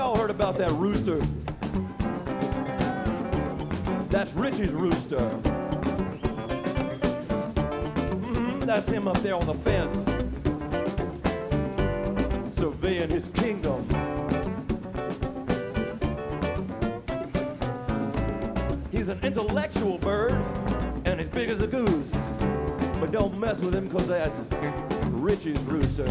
y'all heard about that rooster? That's Richie's rooster. That's him up there on the fence, surveying his kingdom. He's an intellectual bird, and as big as a goose. But don't mess with him, because that's Richie's rooster.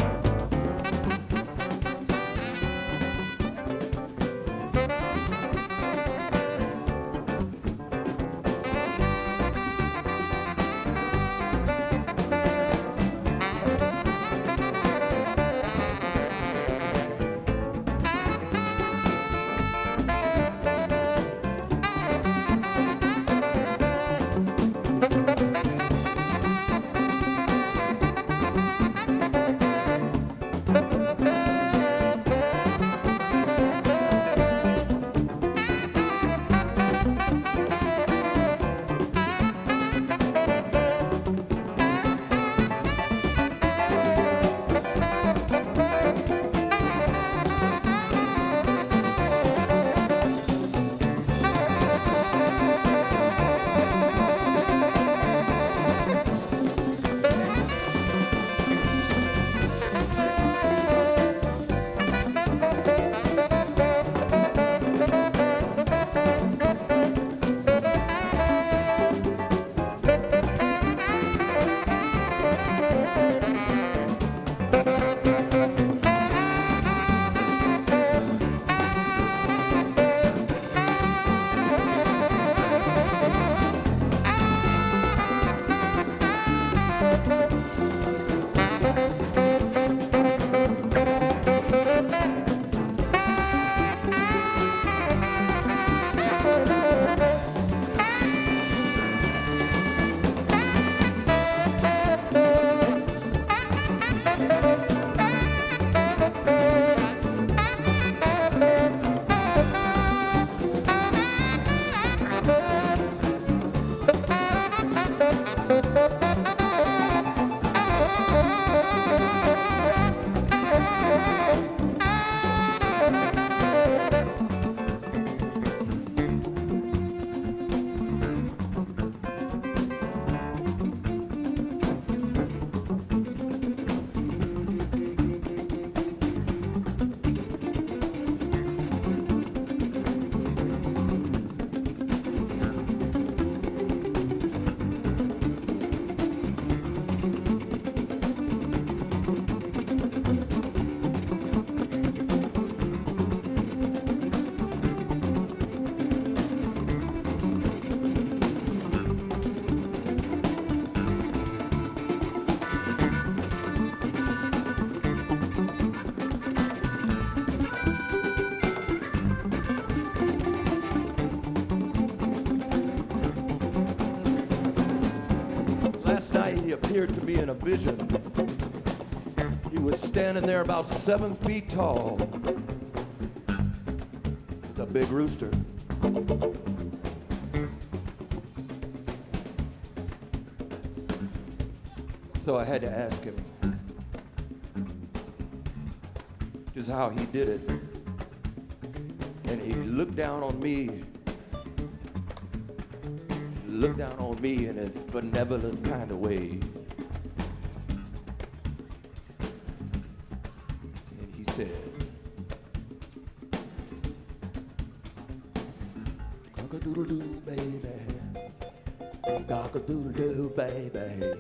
Appeared to me in a vision. He was standing there about 7 feet tall. It's a big rooster. So I had to ask him just how he did it. And he looked down on me. Looked down on me in a benevolent kind of way. And he said, cock-a-doodle-doo, baby. Cock-a-doodle-doo, baby.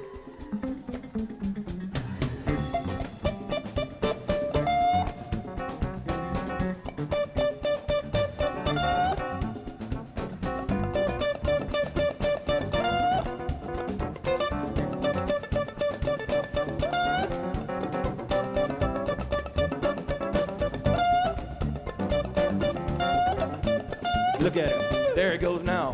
Look at him. There it goes now.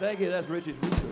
Thank you. That's Richie's roost.